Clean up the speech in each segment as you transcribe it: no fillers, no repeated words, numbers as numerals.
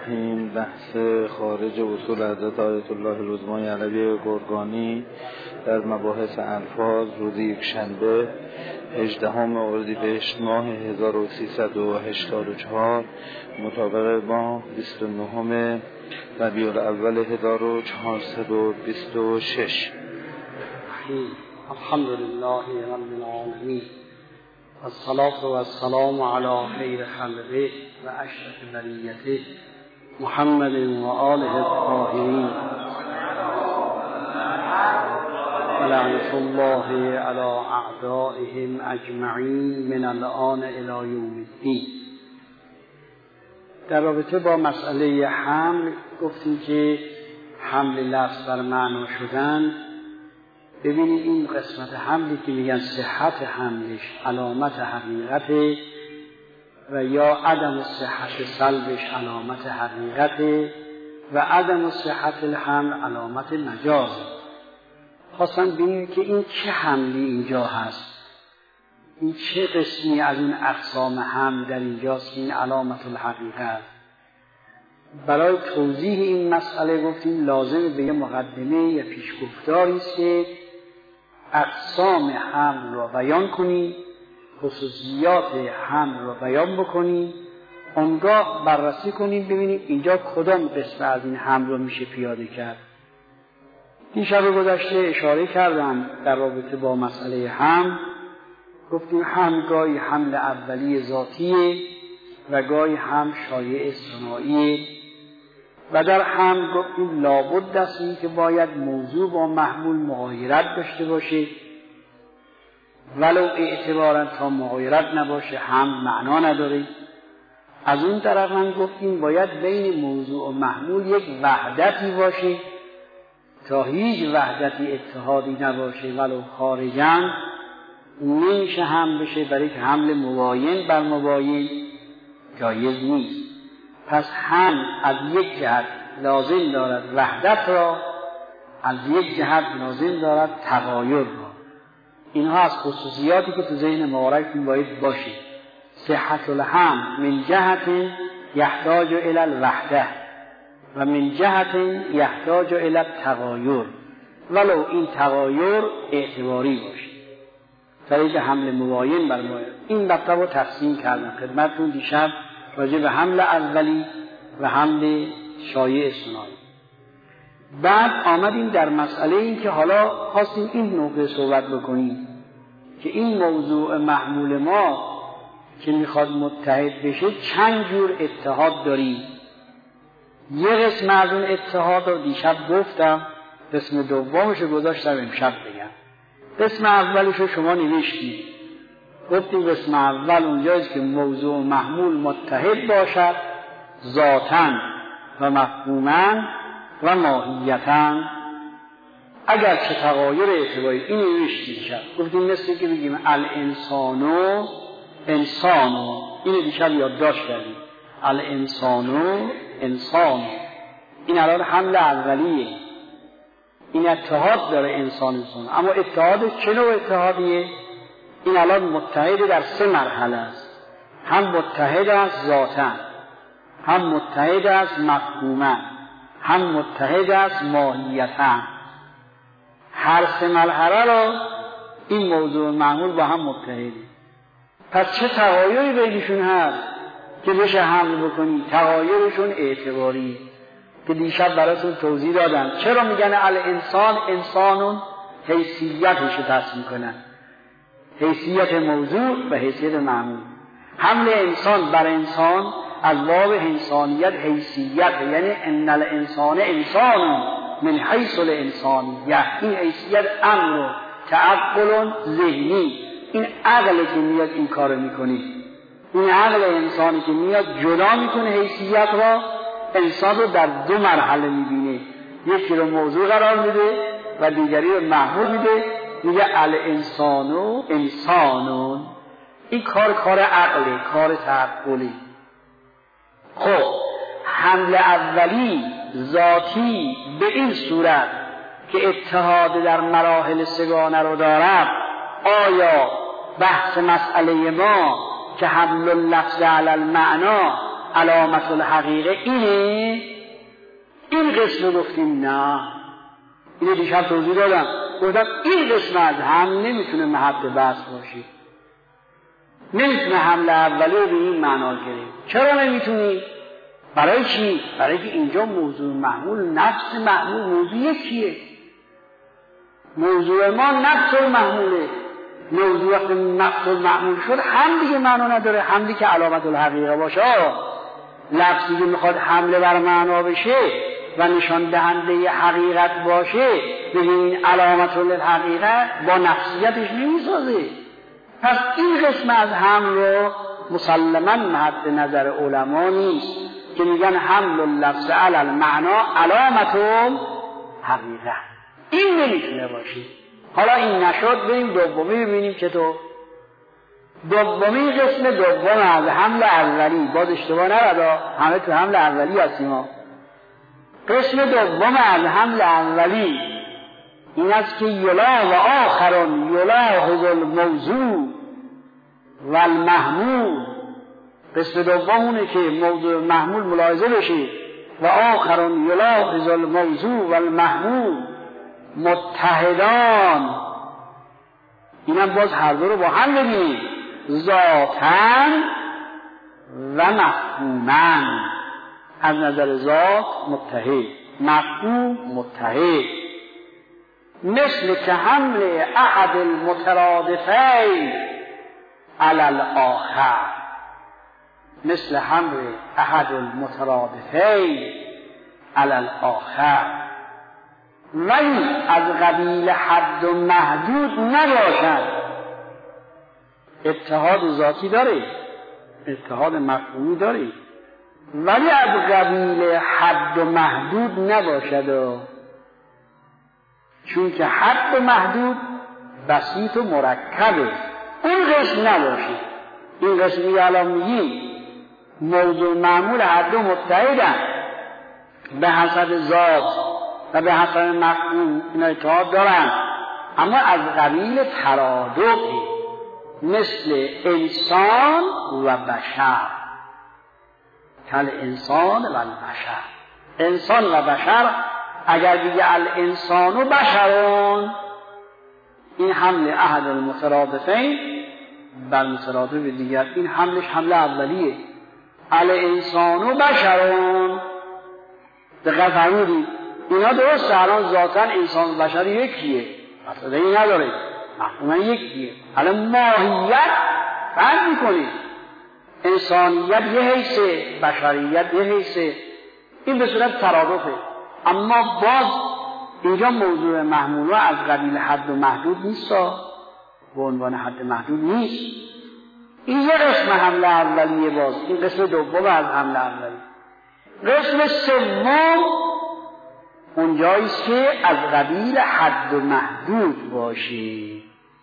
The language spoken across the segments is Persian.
الرحیم. بحث خارج اصول حضرت آیت الله العظمای علویه گرگانی در مباحث الفاظ روز یکشنبه 18 اردیبهشت ماه 1384 مطابق با 29 ربیع الاول 1426. الحمدلله رب العالمین والصلاة والسلام علی خیر خلقه و اشرف بریته محمد و آله الطاهرین و لعنة الله علی اعدائهم اجمعین من الآن الی یوم الدین. در رابطه با مسئله حمل گفتیم که حمل لفظ بر معنا شدن، ببینید این قسمت حملی که میگن صحت حملش علامت حقیقته و یا عدم صحت سلبش علامت حقیقته و عدم صحت الحمل علامت مجازه. خواستم ببینید که این چه حملی اینجا هست، این چه قسمی از این اقسام حمل در اینجاست که این علامت الحقیقه. برای توضیح این مسئله گفتیم لازم به یه مقدمه یا پیشگفتاری است که اقسام حمل را بیان کنی، خصوصیات حمل را بیان بکنی، آنگاه بررسی کنیم ببینیم اینجا کدام قسم از این حمل را میشه پیاده کرد. دیشب گذشته اشاره کردم در رابطه با مسئله حمل، گفتیم حمل گاهی حمل اولی ذاتیه و گاهی حمل شایع صناعیه و در حمل گفتیم لابد است این که باید موضوع با محمول مغایرت داشته باشه، ولو اعتبارا تا مغایرت نباشه حمل معنا نداره. از اون طرف هم گفتیم باید بین موضوع و محمول یک وحدتی باشه، تا هیچ وحدتی اتحادی نباشه ولو خارجاً نمیشه حمل بشه، برای که حمل مباین بر مباین جایز نیست. پس حمل از یک جهت لازم دارد وحدت را، از یک جهت لازم دارد تغایر را. اینها از خصوصیاتی که تو ذهن مبارکتون باید باشه. صحت الحمل من جهت یحتاج الی الوحده و من جهت یحتاج الی التغایر، ولو این تغایر اعتباری باشه. طریق حمل مباین بر مباین. این مطلب رو تقسیم کردم خدمتتون دیشب راجع به حمل اولی و حمل شایع صناعی. بعد آمدیم در مسئله این که حالا خواستیم این نکته صحبت بکنیم که این موضوع محمول ما که میخواد متحد بشه چند جور اتحاد داریم. یه قسم از اون اتحاد رو دیشب گفتم، قسم دومش رو گذاشتم امشب بگم. قسم اولش رو شما نوشتید، گفتیم قسم اول اونجاییست که موضوع و محمول متحد باشد ذاتاً و مفهوماً و ماهیتاً، اگر چه تغایر اعتباری. این نوشتید دیشب، گفتیم مثل که بگیم الانسانو انسانو، این دیشب یادداشت کردیم، الانسانو انسانو. این الان حمل اولیه، این اتحاد داره انسان، اما اتحاد چه نوع اتحادیه؟ این الان متحد در سه مرحله است. هم متحد است ذاتاً، هم متحد است مفهوماً، هم متحد است ماهیتاً. هر سه مرحله را این موضوع معمول با هم متحده. پس چه تغایری بینشون هست که بشه حمل بکنی؟ تغایرشون اعتباری که دیشب براتون توضیح دادم. چرا میگن الانسان انسانون؟ حیثیتش رو تصمیم کنن، حیثیت موضوع و حیثیت معمول. حمل انسان بر انسان از باب انسانیت حیثیت، یعنی ان الانسان انسان من حیث الانسانیت. این حیثیت امر و تعقل ذهنی، این عقل که میاد این کار میکنه، این عقل انسانی که میاد جدا میکنه حیثیت را، انسان رو در دو مرحله میبینه، یکی رو موضوع قرار میده و دیگری رو محمول میده، میگه الانسانو انسانون. این کار عقله، کار تعقلی. خب حمل اولی ذاتی به این صورت که اتحاد در مراحل سگانه رو دارد، آیا بحث مسئله ما که حمل اللفظ علی المعنا علامت الحقیقه اینه، این قسم گفتیم نه. اینو دیشب توضیح دادم، گفتم این قسم از هم نمیتونه محط بحث باشه، نمیتونه حمله اولی رو به این معنا گرفت. چرا نمیتونی؟ برای چی؟ برای که اینجا موضوع محمول نفس محمول موضوع یکیه. موضوع ما نفس المحموله. موضوع وقت نفس المحمول شد هم دیگه معنا نداره، هم دیگه علامت الحقیقه باشه. لفظی که میخواد حمله بر معنا بشه و نشان دهنده حقیقت باشه به این علامت الحقیقه با نفسیتش نمیسازه. پس این قسم از حمل رو مسلماً مد نظر علما نیست که میگن حمل اللفظ علی المعنا علامت الحقیقه. این نمیتونه باشه. حالا این نشد بریم دومی ببینیم چطور. دومی قسم دوم از حمل اولی، باز اشتباه نرد، همه تو حمل اولی هستیم ها. قسم دوم از حمل اولی این است که یلا و آخرون یلاحظ الموضوع و المحمول. قسم دوم اونه که موضوع محمول ملاحظه بشه و آخرون یلاحظ الموضوع و المحمول متحدان. اینم باز هر دو رو با هم ببینیم، ذاتاً و مفهوماً. از نظر ذات متحد، مفهوم متحد. مثل که حمل احد المترادفین علی الاخر، مثل حمل احد المترادفین علی الاخر، ولی از قبیل حد و محدود نباشد. اتحاد ذاتی داره، اتحاد مفهومی داره، ولی از قبیل حد و محدود نباشد. چون که حد و محدود بسیط و مرکبه، اون قسم نباشه. این قسمی که الان میگیم موضوع معمول هر دو متحدن به حسب ذات و به حسب مفهوم، اینا اتحاد دارن، اما از قبیل ترادفه، مثل انسان و بشر. کل انسان و البشر، انسان و بشر. اگر دیگه الانسان و بشرون، این حمل احد المترادفین بر مترادف دیگر، این حملش حمله اولیه. الانسان و بشرون، دقیق فرمودید؟ اینا درست الان ذاتاً انسان و بشر یکیه، اصلا این نداره، مفهوما یکیه. الان ماهیت فرق میکنید، انسانیت یه حیثه، بشریت یه حیثه، این به صورت ترادفه. اما باز اینجا موضوع محمول از قبیل حد و محدود نیست، به عنوان حد محدود نیست. این یه قسم حمله اولیه. باز این قسم دوم از حمله اولیه. قسم سوم اونجاییست که از قبیل حد و محدود باشی،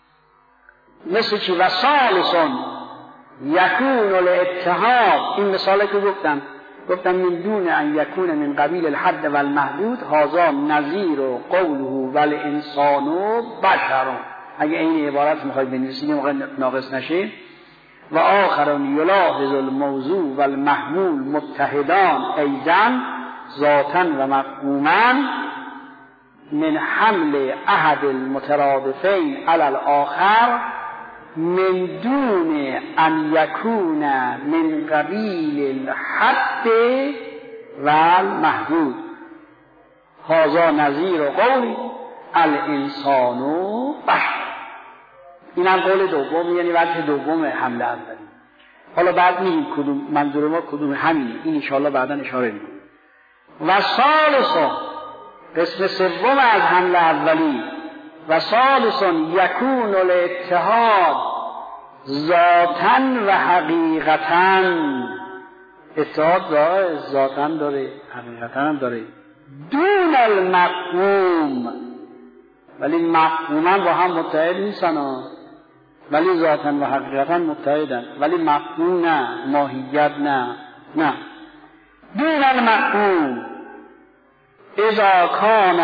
مثل چی؟ و ثالثون یکون الاتحاد. این مثاله که گفتم من دون ان یکون من قبیل الحد و المحدود، هذا نظیر و قوله و الانسان و بشر. اگه این عبارت میخواید بنویسید موقع ناقص نشه. و آخرون یلاحظ الموضوع و المحمول متحدان ایضا ذاتا و مفهوما من حمل احد المترادفین علی الاخر من دون ان یکون من قبیل الحد و المحدود. هذا نظیر قول الانسان و بشر. این هم قول دوم، یعنی وجه دوم حمله اولی. حالا بعد میگیم کدوم منظور ما کدوم، همین این انشاءالله بعدا اشاره میکنیم. و ثالثون قسم سوم از حمله اولی، و ثالثون یکون الاتحاد ذاتاً و حقیقتاً. اتحاد داره، ذاتاً داره، حقیقتاً هم داره. دون المفهوم، ولی مفهوماً با هم متحد نیستن، ولی ذاتاً و حقیقتاً متحدن، ولی مفهوم نه، ماهیت نه. دون المفهوم اذا کان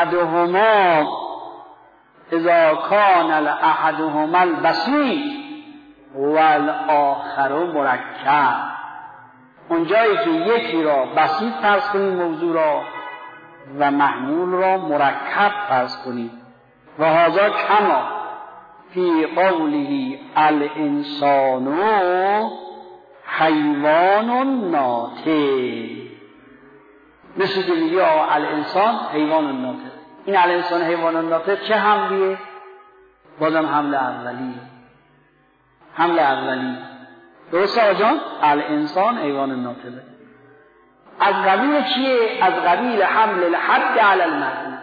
احدهما البسيط والآخر مرکب. اونجایی که یکی را بسیط فرض کنیم موضوع را و محمول را مرکب فرض کنیم. و هذا کما فی قوله الانسان حیوان ناطق، مثل که میگه الانسان حیوان ناطق. این الانسان حیوان ناطق چه حملیه؟ بازم حمل اولیه. حمل اولی درسته آجان؟ الانسان حیوان ناطقه. از قبیل چیه؟ از قبیل حمل الحد علی المحدود.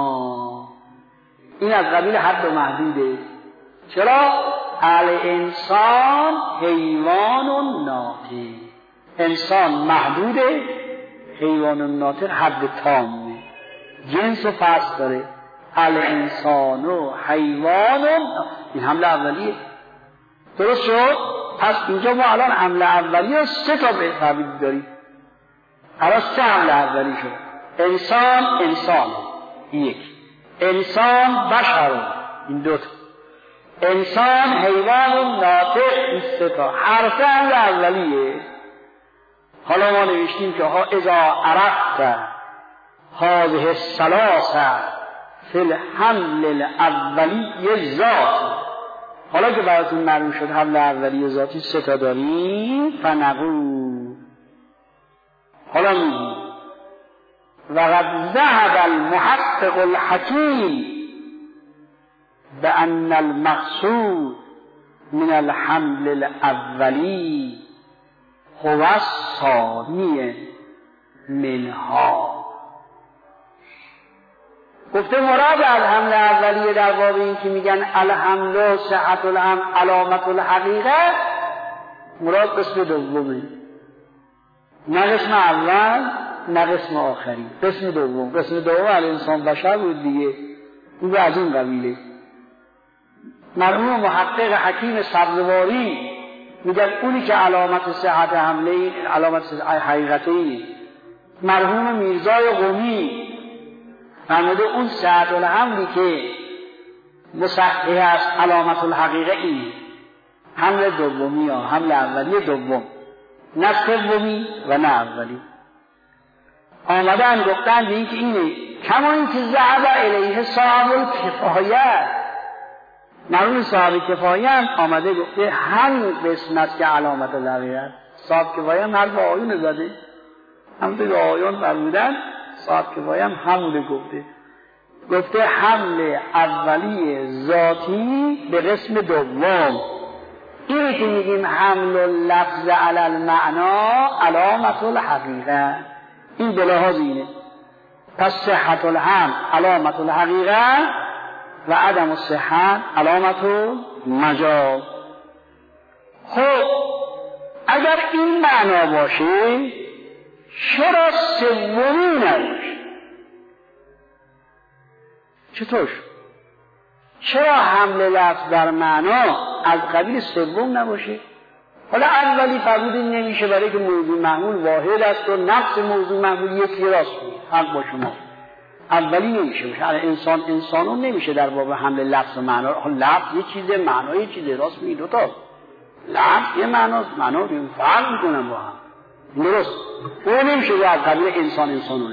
این از قبیل حد و محدوده. چرا؟ الانسان حیوان ناطق. انسان محدوده، حیوان ناطق حد تامه، جنس و فصل داره. الانسان و حیوان، این حمل اولیه. درست شد؟ پس اینجا ما الان حمل اولیه 3 تا به تعبیر داریم. الان 3 حمل اولی شد. انسان یک، انسان بشر این 2 تا، انسان حیوان ناطق این 3 تا. هر 3 حمل اولیه. حالا ما نوشتیم که اذا عرفت هذه الثلاثه فی الحمل الاولی ذات. حالا که براتون معلوم شد حمل اولی ذاتی 3 تا داریم، فنقول حالا میگیم وقد ذهب المحقق الحکیم بأن المقصود من الحمل الاولی هو الثانی منها. گفته مراد از حمل اولیه در باب این که میگن الحمل و صحت الحمل علامت الحقیقه، مراد قسم دومه، نه قسم اول نه قسم آخری، قسم دوم. قسم دوم الانسان بشر بود دیگه، اون از این قبیله. مرحوم محقق حکیم سبزواری میگن اونی که علامت صحت حمله، علامت حقیقته. مرحوم میرزای قمی فرموده اون صحت الحملی که مصحح است علامت الحقیقه این حمل دومی یا حمل اولی دوم، نه سومی و نه اولی. آمدن گفتن به این که اینه کما این که ذهب الیه صاحب الکفایه. مرحوم صاحب کفایه آمده گفته همین قسمت که علامت الحقیقه. صاحب کفایه هم حرف آیون زده، همونطور که آیون فرمودن صاحب کفایه هم همونه گفته حمل اولی ذاتی به قسم دوم. اینی که میگیم حمل اللفظ علی المعنا علامت الحقیقه، این به لحاظ اینه. پس صحت الحمل علامت الحقیقه و عدم الصحت علامت المجاز. خب اگر این معنا باشه چرا سومی نباشه؟ چطور؟ چرا حمل لفظ در معنا از قبیل سوم نباشه؟ حالا اولی فرمودین نمیشه برای که موضوع محمول واحد است و نفس موضوع محمول یکی راست حق با شما. اولی نمیشه باشه. انسانون نمیشه در باب حمل لفظ و معنا. لفظ یه چیزه، معنا یه چیزه، راست میگی دوتا. لفظ یه معناست، معنا رو فرق میکنن با هم. درست. اون نمیشه از قبیل انسانونه.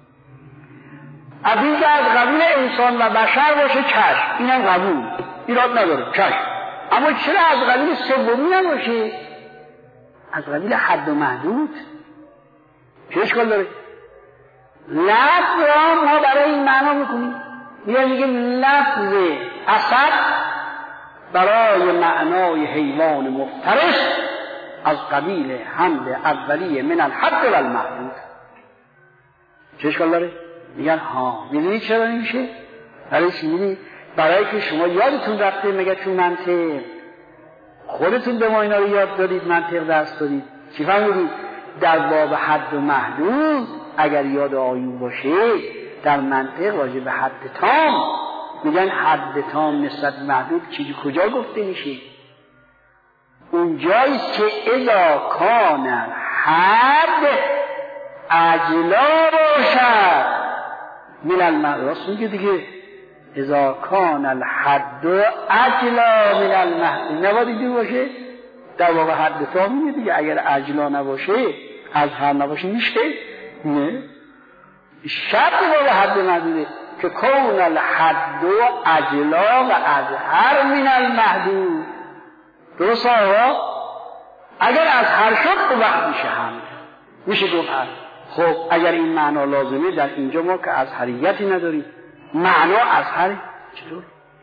از این که از قبیل انسان و بشر باشه چشم، اینم قبول، ایراد نداره، چشم. اما چرا از قبیل سومی نباشه؟ از قبیل حد و محدود چه اشکال داره؟ لفظ را ما برای این معنا میکنیم، میگیم لفظ اسد برای معنای حیوان مفترس از قبیل حمل اولیه من الحد و المحدود. چه اشکال داره؟ میگن میدونی چرا نمیشه؟ برای چی میدونی؟ برای که شما یادتون رفته مگه چون منطق خودتون به ما اینا رو یاد دادید، منطق درس دادید، چی فهمیدید؟ در باب حد و محدود اگر یاد آیون باشه در منطق راجع به حد تام میگن حد تام نسبت محدود چیزی کجا گفته میشه؟ اونجاییست که اذا کان حد اجلا باشد من المحدود. راست میگه دیگه، اذا کان الحد اجلا من المحدود. نباید اینجور باشه در واقع حد تام میگه دیگه، اگر اجلا نباشه ازهر نباشه میشه؟ نه، شرط با حد محدوده که کون الحد و اجلا و ازهر من المحدود. درست آقا؟ اگر ازهر شد تو وقت میشه حمل، میشه گفت حمل. خب اگر این معنا لازمه، در اینجا ما که ازهریتی نداریم، معنا ازهره، چطور؟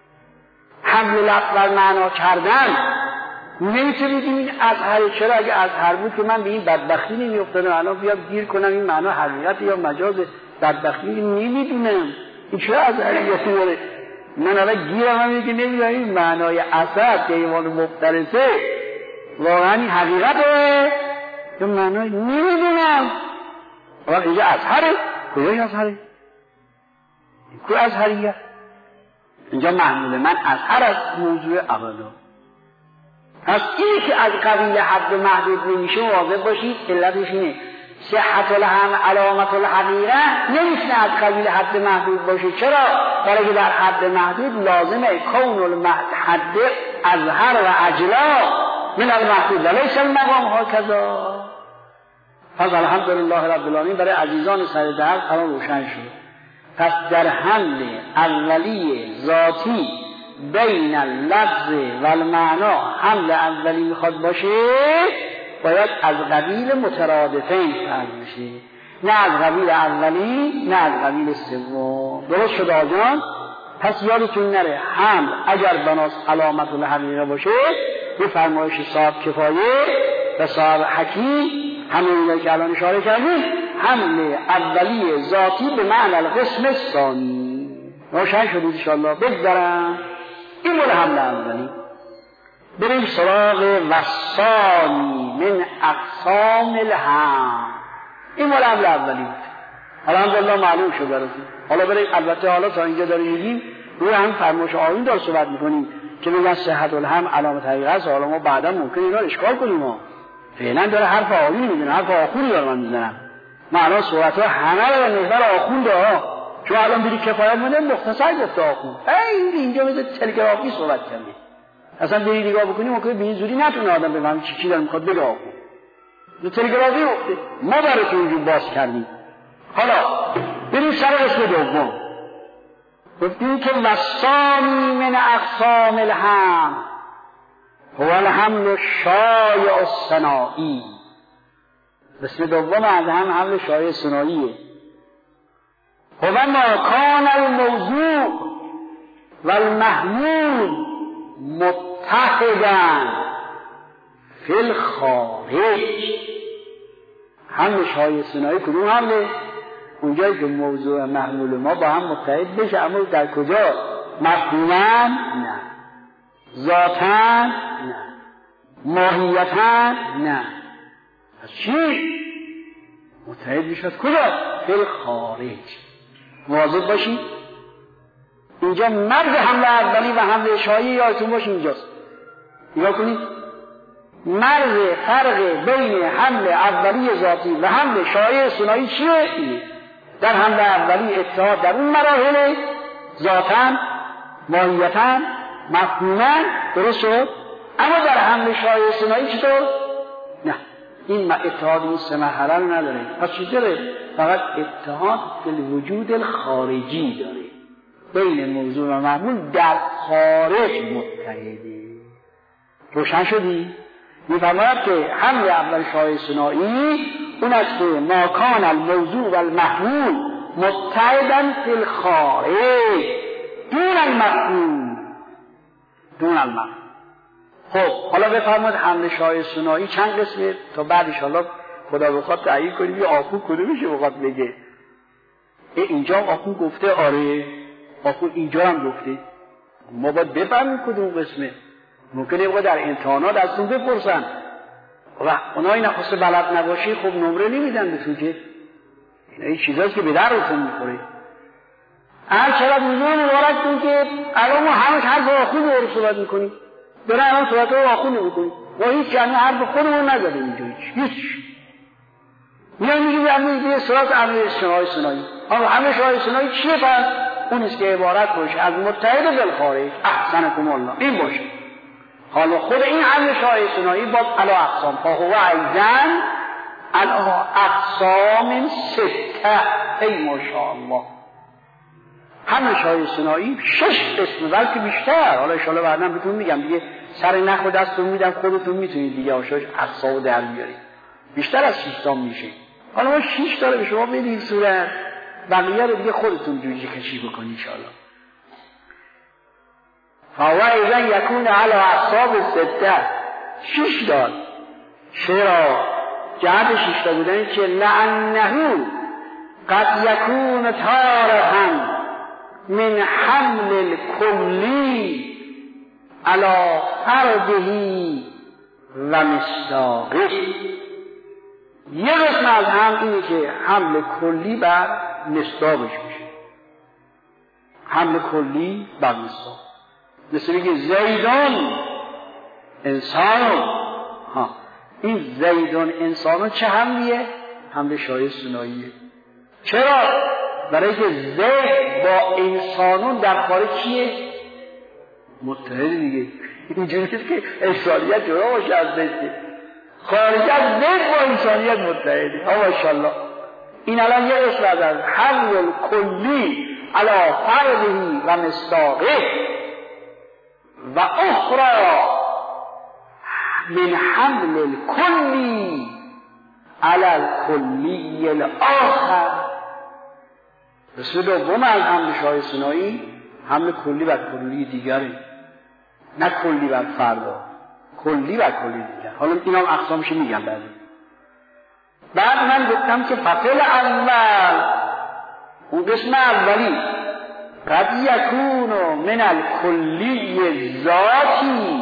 حمل لفظ بر معنا کردن نمیتونید این ازهره. چرا؟ اگه ازهر بود که من به این بدبختی نمیافتادم، الان بیام گیر کنم این معنا حقیقت یا مجاز، بدبختی نمیدونم این چرا ازهریتی داره. من الان گیرم هم که نمیدونم این معنای اثر که ایمان مفترسه واقعا این حقیقته یا معنای نمیدونم. واقعا اینجا ازهره، کجای ازهره؟ کو ازهریه؟ اینجا محمول من ازهر از موضوع اولا. پس اینی که از قبیل حد محدود نمیشه واضح باشید علتش اینه صحت الهم علامت الحقیقه نمیتونه از قبیل حد محدود باشه. چرا؟ برای که در حد محدود لازمه کون المحد ازهر و اجلا من المحدود ولیس المقام هکذا. پس الحمدلله رب العالمین برای عزیزان سر درد الان روشن شد. پس در حمل اولی ذاتی بین اللفظ و المعنا حمل اولی میخواد باشه باید از قبیل مترادفین فرض بشه، نه از قبیل اولی نه از قبیل سوم. درست شد آجان؟ پس یادتون نره حمل اگر بناس علامت الحقیقه باشه به فرمایش صاحب کفایه و صاحب حکیم همون که الان اشاره کردیم حمل اولی ذاتی به معنی القسم ثانی. روشن شد انشاءالله. بگذارم این مال حمل اولی. بریم سراغ وصانی من اقسام الهم. این مال حمل اولی الحمدلله معلوم شد براتون. حالا بریم البته حالا تا اینجا داریم میگیم روی هم فرمایش آیین دار صحبت میکنیم که میگن صحت الهم علامت حقیقه است. حالا ما بعدا ممکنه اینا رو اشکال کنیم. ما فعلا داره حرف آیین میدونه، حرف آخونی داره من میزنم. معنا صورت ها همه رو به محور آخون داره. چون الان بری کفایت مونه مختصر گفته آخون. اینجا مثل تلگرافی صحبت کنیم. اصلا بری نگاه بکنیم ممکنه به این زودی نتونه آدم بفهمه چی داره میخواد بگه آخون. تلگرافی گفته ما براتون اینجور باز کردیم. حالا بریم سر قسم دوم. گفتیم که وصانی من اقسام الهم هو الحمل الشایع الصناعی. قسم دوم از هم حمل شایع صناعیه. هو ما کان الموضوع والمحمول متحدا فی الخارج. حمل شایع صناعی کدوم حمله؟ اونجایی که موضوع و محمول ما با هم متحد بشه. اما در کجا؟ مفهوما نه، ذاتا نه، ماهیتا نه. پس چی؟ متحد میشد کجا؟ فی الخارج. مواظب باشید اینجا مرز حمله اولی و حمله شایع یادتون باشه اینجاست. نگاه کنید مرز فرق بین حمله اولی ذاتی و حمله شایع صناعی چیه؟ در حمله اولی اتحاد در اون مراحل ذاتاً ماهیتاً مفهوماً درست شد. اما در حمله شایع صناعی چطور؟ نه، این اتحاد این سه مرحله رو نداره. پس چی داره؟ فقط اتحاد فی الوجود الخارجی داره، بین موضوع و معمول در خارج متحده. روشن شدی؟ می‌فرماید که حمل اول شایع صناعی اون است که ما کان الموضوع و المحمول متحداً فی الخارج دون المفهوم. دون المفهوم. خب حالا بفرمایید حمل شایع صناعی چند قسمه تا بعد ان شاءالله خدا بخواد تعیین کنیم یه آخون کدومشه بخواد بگه. اینجا آخون گفته آره، آخون اینجا هم گفته. ما باید بفهمیم کدوم قسمه. ممکنه بقید در امتحانات از اون بپرسن و اونایی نخواسته بلد نباشی خب نمره نمیدن به تو که این چیزاست که به در روتون میخوره. چرا بزرگ مبارکتون که الان ما همش حرف آخون رو صحبت میکنیم، داره الان صحبت رو آخون میکنیم و هیچ یعنی حرف خودمون نداریم اینجا هیچ. میان میگیم یه صورت عمل شایع صناعی. اما عمل شایع صناعی چیه؟ پس اون است که عبارت باشه از متحد بالخارج. احسنکم الله این باشه. حالا خود این عمل شایع صناعی باز علی اقسام فهو ایضا علی اقسام سته. ای ماشاءالله، همه شایع ثنایی 6 قسم بلکه بیشتر. حالا ان شاء الله بعدا بهتون میگم دیگه، سر نخ و دستتون میدم خودتون میتونید دیگه آشاش اقسام در بیارید. بیشتر از 6 تا میشه. حالا ما 6 تا به شما بدیم صورت، بقیه رو دیگه خودتون جوجه کشی بکنید ان شاء الله. فهو اذا یکون علی اقسام سته، 6 داد. چرا جهت 6 تا بودن که لعنه قد یکون تارها من حمل الکلی علی فرده و مصداقه. یه قسم از هم اینه که حمل کلی بر مصداقش میشه. حمل کلی بر مصداق، مثل میگه زیدون انسانو. این زیدون انسانو چه حملیه؟ حمل شایع ثناییه. چرا؟ برای که زید با انسانون در خارج چیه؟ متحد دیگه. اینجوری که انسانیت جدا باشه از زید، خارج از زید با انسانیت متحده. ماشاءالله. این الان یه قسم از حمل کلی علی فرده و مصداقه و اخرى من حمل الکلی علی الکلی الاخر. قسم دوم از حمل شایع ثنایی حمل کلی بر کلی دیگره، نه کلی بر فردا، کلی بر کلی دیگر. حالا اینا هم اقسامش میگم بعد من گفتم که فصل اول، اون قسم اولی قد یکون من الکلی ذاتی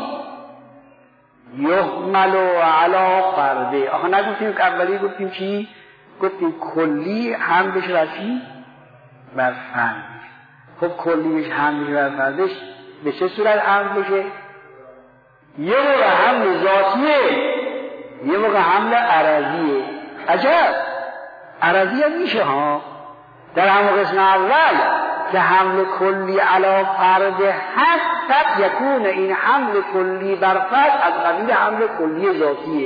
یحمل علی فرده. آخه نگفتیم که اولی گفتیم چی؟ گفتیم کلی حملش رفی بر فرد. خب کلیش حملش بر فردش به چه صورت حمل بشه؟ یه موقع حمل ذاتیه، یه موقع حمل عرضیه. عجب، عرضی هم میشه ها. در همون قسم اول که حمل کلی علی فرد هست، قد یکون این حمل کلی بر فرد از قبیل حمل کلی ذاتیه.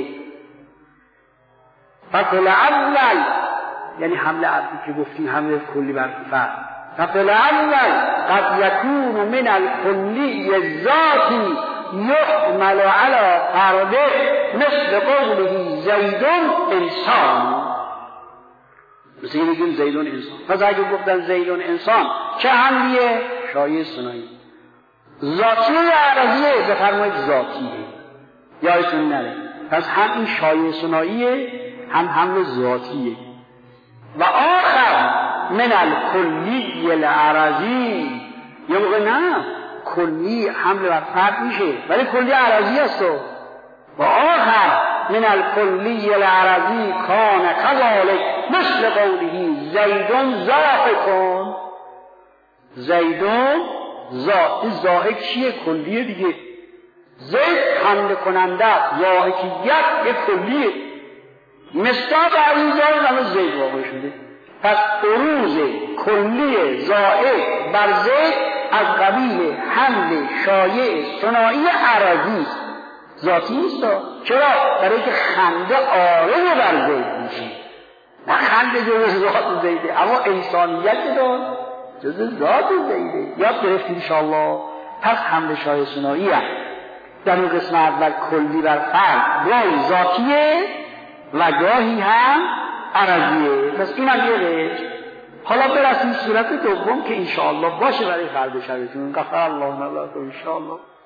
فصل اول یعنی حمل عرضی که گفتیم حمل کلی بر فرد. فصل اول قد یکون من الکلی ذاتی یحمل علی فرده مثل قوله زیدون انسان. مثل این بگیم زیدون انسان. پس اگه گفتن زیدون انسان چه حملیه؟ شایع ثنایی. ذاتی یا عرضیه؟ بفرمایید ذاتیه، یادتون نره. پس هم این شایع ثناییه، هم حمل ذاتیه. و آخر من الکلی العرضی، یه موقع نه کلی حمل بر فرد میشه ولی کلی عرضی است. و آخر من الکلی العرضی کان کذالک مثل قوله زیدون ضاحکون. زیدون ضاحک چیه؟ کلیه دیگه. زید حمل کننده، ضاحکیت یه کلیه. مصداق عریضه همه زید واقع شده. پس عروض کلی ضاحک بر زید از قبیل حمل شایع ثنایی عرضی ذاتی است. چرا؟ برای که خنده عارض بر زید میشه، نه خنده جز ذات زیده، اما انسانیت دار جز ذات زیده. یاد گرفتید انشاءالله. پس حمل شایع ثنایی در اون قسم اول کلی بر فرد گاهی ذاتیه و گاهی هم عرضیه. پس این هم یه حالا برسیم صورت دوم که انشاءالله باشه برای فرد شبتون. غفر الله لكم انشاءالله.